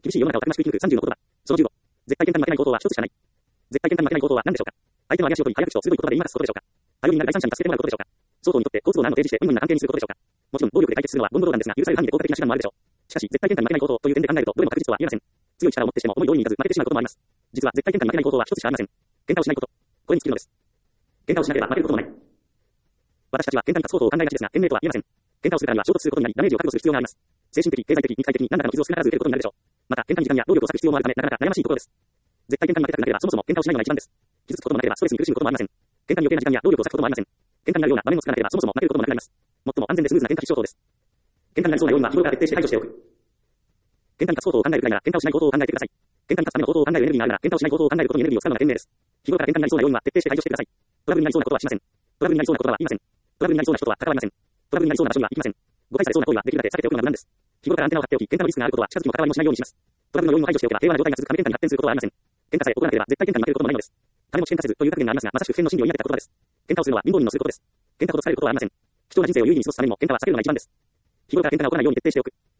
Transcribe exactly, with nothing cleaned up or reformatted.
厳しい世の中をたくましく生き抜くさんじゅうの言葉。そのじゅうご。絶対喧嘩に負けない行動は一つしかない。絶対喧嘩に負けない行動は何でしょうか。相手の上足を取り、早口を鋭い言葉で言い渡すことでしょうか。頼りになる第三者に助けてもらうことでしょうか。双方にとって好都合な案を提示してウィンウィンな関係にすることでしょうか。もちろん、暴力で解決するのは言語道なんですが、許される範囲で効果的な手段もあるでしょう。しかし、絶対喧嘩に負けない行動という点で考えると、どれも確実とは言えません。強い力を持ってしても思い通りにいかず負けてしまうこともあります。実は絶対喧嘩に負けない行動は一つしかありません。喧嘩をしないこと。これに尽きるのです。喧嘩をしなければ負けることもない。私たちは喧嘩に勝つ方法を考えがちですが、賢明とは言えません。喧嘩をするからには衝突することになり、ダメージを覚悟する必要があります。精神的、経済的、肉体的に何らかの傷を少なからず受けることになるでしょう。また、喧嘩に時間や労力を割く必要もあるため、なかなか悩ましいところです。絶対喧嘩に負けたくなければ、そもそも喧嘩をしないのが一番です。傷つくこともなければ、ストレスに苦しむこともありません。喧嘩に余計な時間や労力を割くこともありません。喧嘩になるような場面を作らなければ、そもそも負けることもなくなります。最も安全でスムーズな喧嘩必勝法です。喧嘩になりそうな要因は日頃から徹底して排除しておく。喧嘩に勝つ方法を考えるくらいなら、喧嘩をしない行動を考えてください。喧嘩に勝つための行動を考えるエネルギーがあるなら、喧嘩をしない行動を考えることにエネルギーを使うのが賢明です。日頃から喧嘩になりそうな要因は徹底して排除してください。トラブルになりそうなことはしません。トラブルになりそうなことは言いません。トラブルになりそうな人とは関わりません。トラブルになりそうな場所には行きません。誤解されそうな行為はできるだけ避けておくのが無難です。日頃からアンテナを張っておき、喧嘩のリスクがあることは近づきも関わりもしないようにします。トラブルの要因を排除しておけば平和な状態が続くため喧嘩に発展することはありません。喧嘩さえ起こらなければ絶対喧嘩に負けることもないのです。金持ち喧嘩せずという格言がありますが、まさしく普遍の真理を抱いた言葉です。喧嘩をするのは貧乏人のすることです。喧嘩ほど疲れることはありません。貴重な人生を有意義に過ごすためにも喧嘩は避けるのが一番です。日頃から喧嘩が起こらないように徹底しておく。